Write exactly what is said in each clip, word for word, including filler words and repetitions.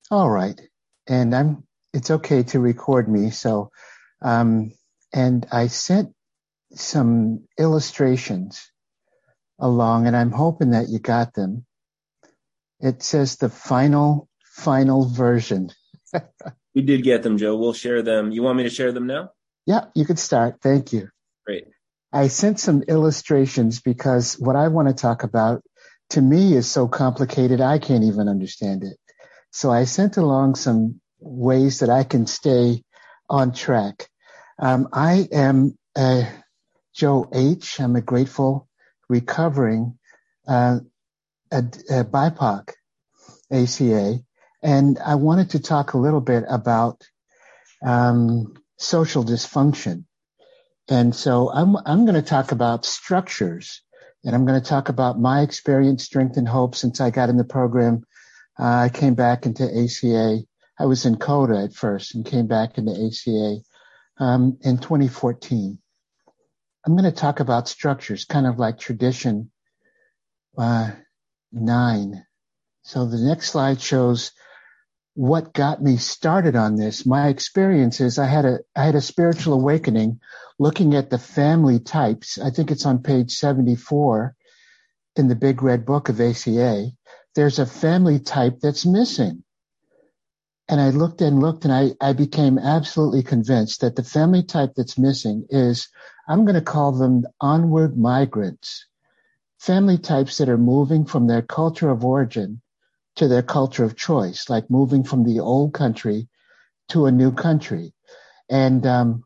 All right. And I'm, it's okay to record me. So, um, and I sent some illustrations along and I'm hoping that you got them. It says the final, final version. We did get them, Joe. We'll share them. You want me to share them now? Yeah, you could start. Thank you. Great. I sent some illustrations because what I want to talk about to me is so complicated, I can't even understand it. So I sent along some ways that I can stay on track. Um, I am uh, Joe H. I'm a grateful, recovering uh, a, a B I P O C, A C A, and I wanted to talk a little bit about um, social dysfunction. And so I'm I'm going to talk about structures, and I'm going to talk about my experience, strength, and hope since I got in the program. Uh, I came back into A C A. I was in CODA at first and came back into A C A um, in twenty fourteen. I'm going to talk about structures, kind of like tradition uh, nine. So the next slide shows what got me started on this. My experience is I had a I had a spiritual awakening looking at the family types. I think it's on page seventy-four in the Big Red Book of A C A. There's a family type that's missing. And I looked and looked and I, I became absolutely convinced that the family type that's missing is, I'm going to call them onward migrants, family types that are moving from their culture of origin to their culture of choice, like moving from the old country to a new country. And um,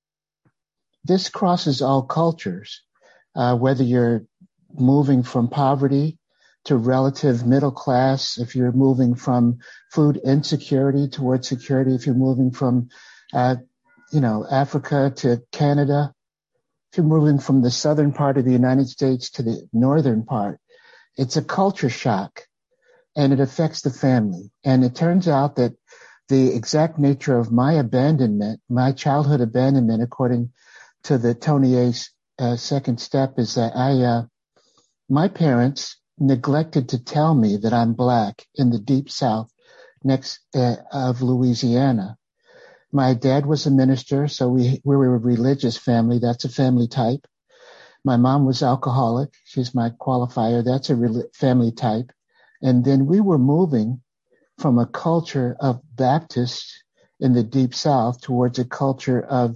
this crosses all cultures, uh, whether you're moving from poverty to relative middle class, if you're moving from food insecurity towards security, if you're moving from, uh, you know, Africa to Canada, if you're moving from the southern part of the United States to the northern part, it's a culture shock and it affects the family. And it turns out that the exact nature of my abandonment, my childhood abandonment, according to the Tony A's uh, second step, is that I, uh, my parents neglected to tell me that I'm black in the deep south next uh, of Louisiana. My dad was a minister, so we, we were a religious family. That's a family type. My mom was alcoholic. She's my qualifier. That's a re- family type. And then we were moving from a culture of Baptists in the deep south towards a culture of,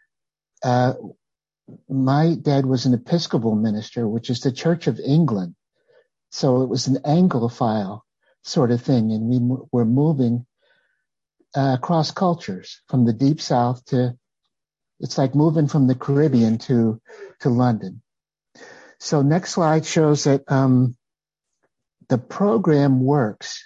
uh, my dad was an Episcopal minister, which is the Church of England. So it was an Anglophile sort of thing. And we were moving uh, across cultures from the deep south to, it's like moving from the Caribbean to, to London. So next slide shows that um, the program works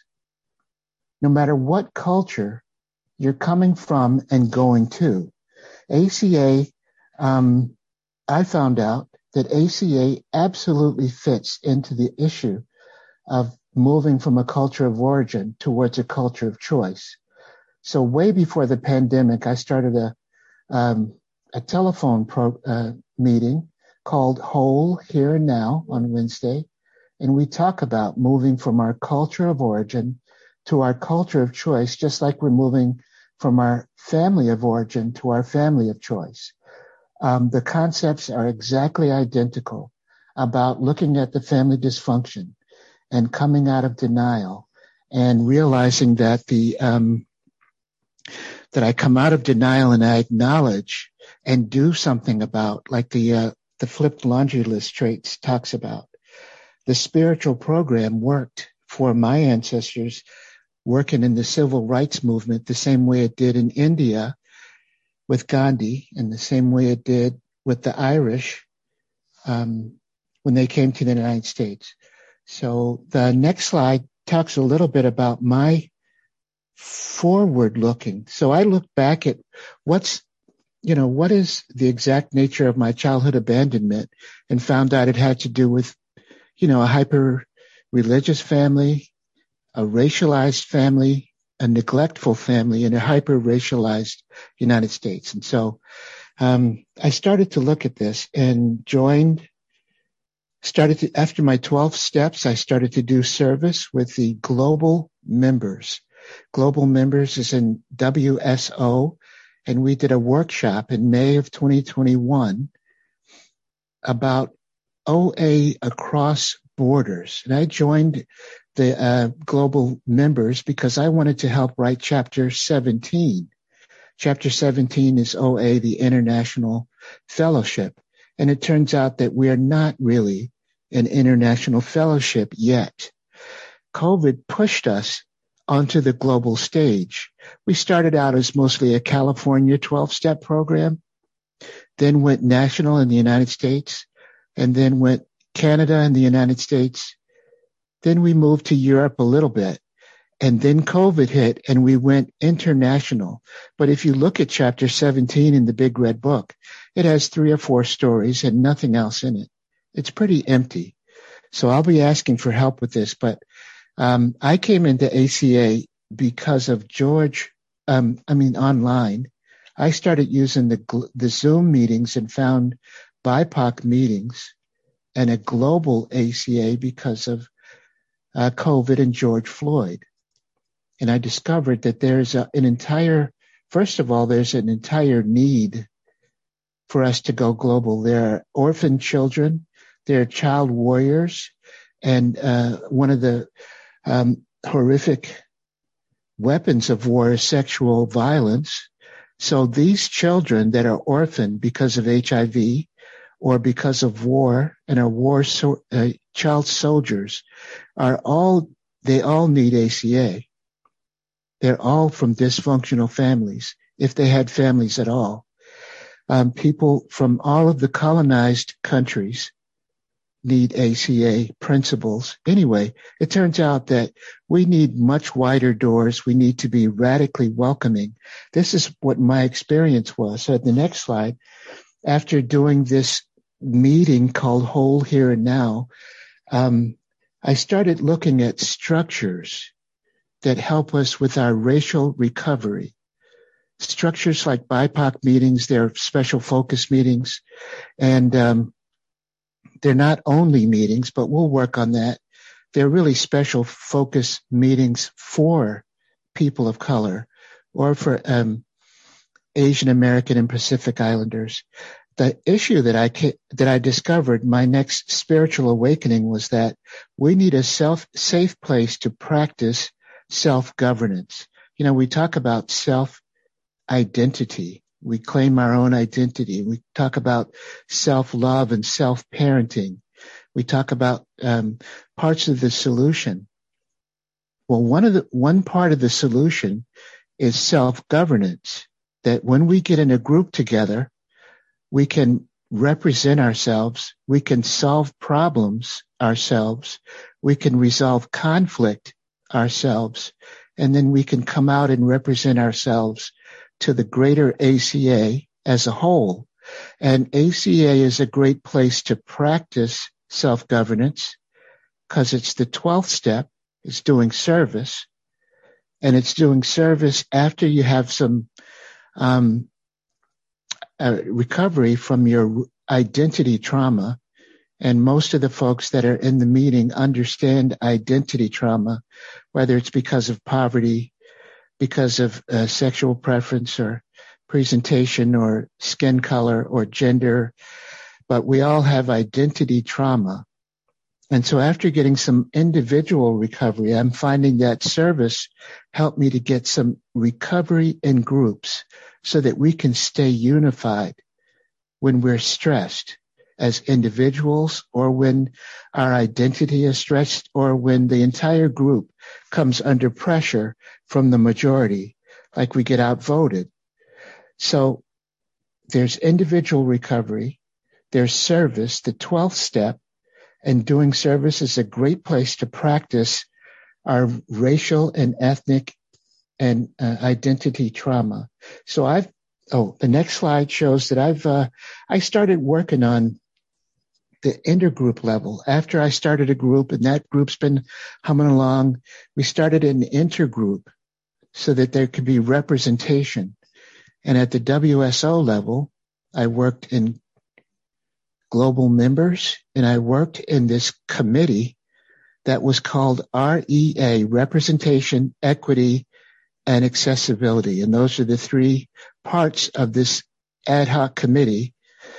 no matter what culture you're coming from and going to. A C A, um, I found out that A C A absolutely fits into the issue of moving from a culture of origin towards a culture of choice. So way before the pandemic, I started a um, a telephone pro, uh, meeting called Whole Here and Now on Wednesday, and we talk about moving from our culture of origin to our culture of choice, just like we're moving from our family of origin to our family of choice. Um, the concepts are exactly identical about looking at the family dysfunction and coming out of denial and realizing that the um, that I come out of denial and I acknowledge and do something about, like the uh, the flipped laundry list traits talks about. The spiritual program worked for my ancestors working in the civil rights movement the same way it did in India with Gandhi, and the same way it did with the Irish um, when they came to the United States. So the next slide talks a little bit about my forward looking. So I look back at what's, you know, what is the exact nature of my childhood abandonment, and found out it had to do with, you know, a hyper religious family, a racialized family, a neglectful family, and a hyper-racialized United States. And so um, I started to look at this and joined, started to, after my twelve steps, I started to do service with the global members Global Members is in W S O, and we did a workshop in May of twenty twenty-one about O A across borders. And I joined the uh, Global Members because I wanted to help write Chapter seventeen. Chapter seventeen is O A, the International Fellowship. And it turns out that we are not really an international fellowship yet. COVID pushed us onto the global stage. We started out as mostly a California twelve-step program, then went national in the United States, and then went Canada and the United States. Then we moved to Europe a little bit, and then COVID hit and we went international. But if you look at Chapter seventeen in the Big Red Book, it has three or four stories and nothing else in it. It's pretty empty. So I'll be asking for help with this, but um, I came into A C A because of George, um, I mean online. I started using the, the Zoom meetings and found B I P O C meetings and a global A C A because of uh, COVID and George Floyd. And I discovered that there's a, an entire, first of all, there's an entire need for us to go global. There are orphan children, there are child warriors, and uh, one of the um, horrific weapons of war is sexual violence. So these children that are orphaned because of H I V or because of war and are war so, uh, child soldiers are all, they all need A C A. They're all from dysfunctional families, if they had families at all. Um, people from all of the colonized countries need A C A principles. Anyway, it turns out that we need much wider doors. We need to be radically welcoming. This is what my experience was. So the next slide, after doing this meeting called Whole Here and Now, um, I started looking at structures that help us with our racial recovery. Structures like B I P O C meetings, they're special focus meetings, and um, they're not only meetings, but we'll work on that. They're really special focus meetings for people of color or for um, Asian American and Pacific Islanders. The issue that I that I discovered, my next spiritual awakening, was that we need a self safe place to practice self-governance. You know, we talk about self-identity. We claim our own identity. We talk about self-love and self-parenting. We talk about um, parts of the solution. Well, one of the one part of the solution is self-governance. That when we get in a group together, we can represent ourselves. We can solve problems ourselves. We can resolve conflict ourselves, and then we can come out and represent ourselves to the greater A C A as a whole. And A C A is a great place to practice self-governance because it's the twelfth step. It's doing service, and it's doing service after you have some um, uh, recovery from your identity trauma. And most of the folks that are in the meeting understand identity trauma, whether it's because of poverty, because of uh, sexual preference or presentation or skin color or gender. But we all have identity trauma. And so after getting some individual recovery, I'm finding that service helped me to get some recovery in groups so that we can stay unified when we're stressed as individuals, or when our identity is stretched, or when the entire group comes under pressure from the majority, like we get outvoted. So there's individual recovery, there's service, the twelfth step, and doing service is a great place to practice our racial and ethnic and uh, identity trauma. So I've, oh, the next slide shows that I've, uh, I started working on the intergroup level. After I started a group, and that group's been humming along, we started an intergroup so that there could be representation. And at the W S O level, I worked in Global Members, and I worked in this committee that was called R E A, Representation, Equity, and accessibility. And those are the three parts of this ad hoc committee.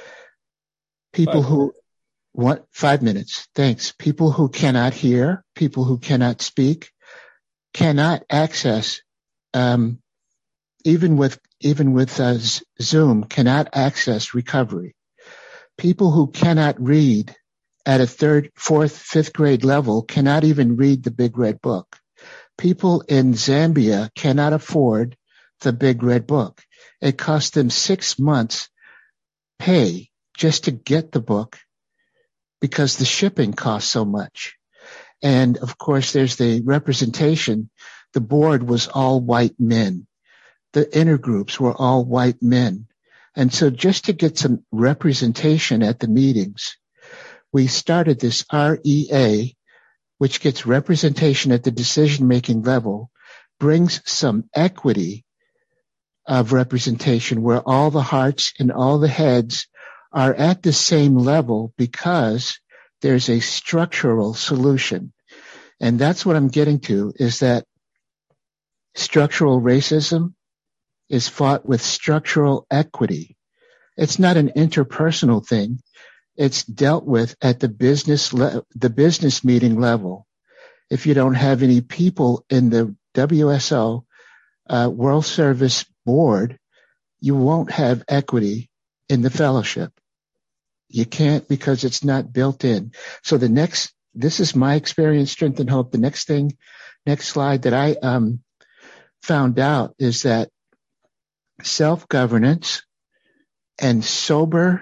People Five who want five minutes. Thanks. People who cannot hear, people who cannot speak, cannot access, um, even with, even with uh, Zoom, cannot access recovery. People who cannot read at a third, fourth, fifth grade level cannot even read the Big Red Book. People in Zambia cannot afford the Big Red Book. It cost them six months pay just to get the book because the shipping costs so much. And of course, there's the representation. The board was all white men. The intergroups were all white men. And so just to get some representation at the meetings, we started this R E A, which gets representation at the decision-making level, brings some equity of representation where all the hearts and all the heads are at the same level because there's a structural solution. And that's what I'm getting to, is that structural racism is fought with structural equity. It's not an interpersonal thing. It's dealt with at the business le- the business meeting level. If you don't have any people in the W S O uh, World Service Board, you won't have equity in the fellowship. You can't, because it's not built in. So the next, this is my experience, strength and hope. The next thing, next slide that I um, found out is that self-governance and sober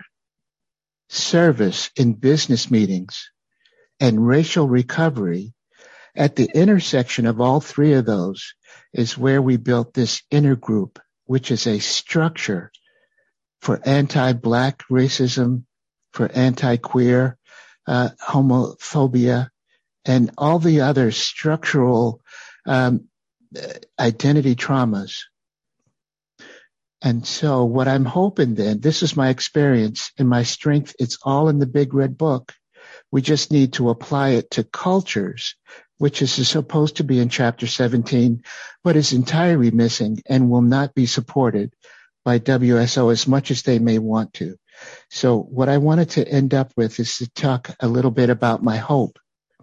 service in business meetings and racial recovery, at the intersection of all three of those is where we built this intergroup, which is a structure for anti-black racism, for anti-queer uh, homophobia, and all the other structural um, identity traumas. And so what I'm hoping then, this is my experience and my strength, it's all in the Big Red Book. We just need to apply it to cultures, which is supposed to be in chapter seventeen, but is entirely missing and will not be supported by W S O as much as they may want to. So what I wanted to end up with is to talk a little bit about my hope.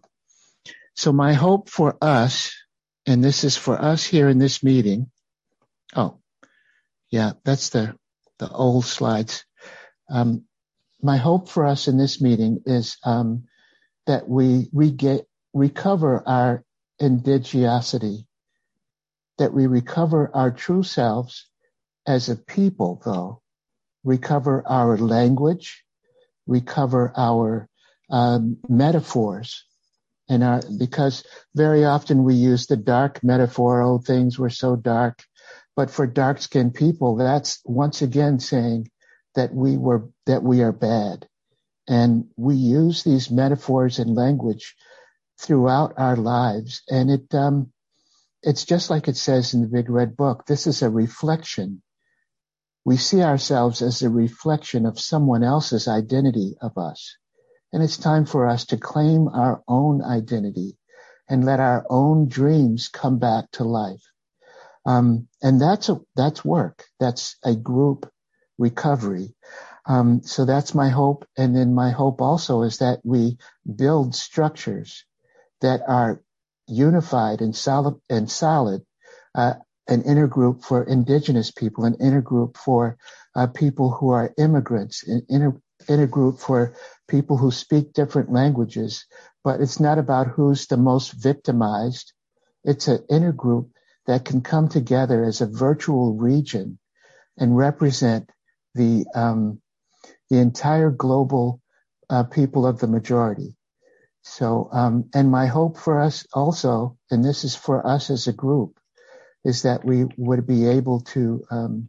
So my hope for us, and this is for us here in this meeting. Oh, yeah, that's the, the old slides. Um, my hope for us in this meeting is um, that we, we get, recover our indigeneity, that we recover our true selves as a people, though, recover our language, recover our um, metaphors, and our, because very often we use the dark metaphor, oh, things were so dark. But for dark-skinned people, that's once again saying that we were, that we are bad. And we use these metaphors and language throughout our lives. And it, um, it's just like it says in the Big Red Book. This is a reflection. We see ourselves as a reflection of someone else's identity of us. And it's time for us to claim our own identity and let our own dreams come back to life. Um, and that's a, that's work. That's a group recovery. Um, so that's my hope. And then my hope also is that we build structures that are unified and solid and solid, uh, an intergroup for indigenous people, an intergroup for uh, people who are immigrants, an inter, intergroup for people who speak different languages. But it's not about who's the most victimized. It's an intergroup that can come together as a virtual region and represent the um, the entire global uh, people of the majority. So, um, and my hope for us also, and this is for us as a group, is that we would be able to um,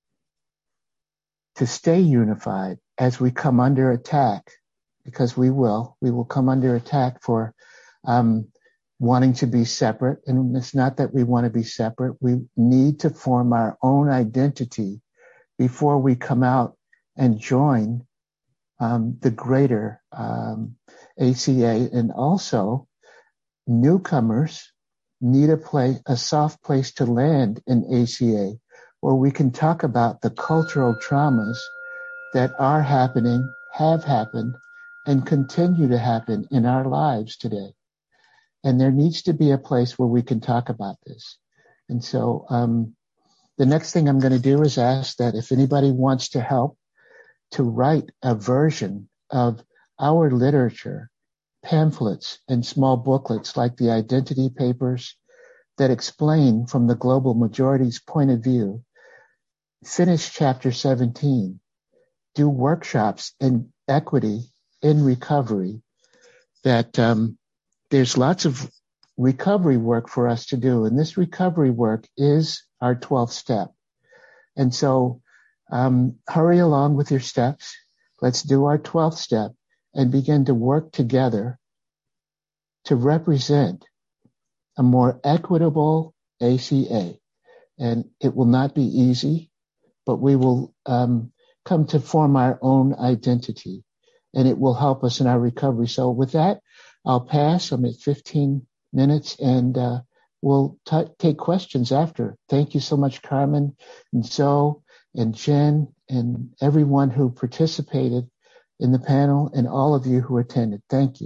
to stay unified as we come under attack, because we will, we will come under attack for um, wanting to be separate. And it's not that we want to be separate. We need to form our own identity before we come out and join um, the greater um, A C A, and also newcomers need a place, a soft place to land in A C A, where we can talk about the cultural traumas that are happening, have happened, and continue to happen in our lives today. And there needs to be a place where we can talk about this. And so um, the next thing I'm going to do is ask that if anybody wants to help to write a version of our literature, pamphlets and small booklets like the identity papers that explain from the global majority's point of view, finish chapter seventeen, do workshops in equity in recovery, that um, there's lots of recovery work for us to do. And this recovery work is our twelfth step. And so um, hurry along with your steps. Let's do our twelfth step and begin to work together to represent a more equitable A C A. And it will not be easy, but we will um, come to form our own identity, and it will help us in our recovery. So with that, I'll pass. I'm at fifteen minutes, and uh, we'll t- take questions after. Thank you so much, Carmen and Zoe and Jen and everyone who participated in the panel and all of you who attended. Thank you.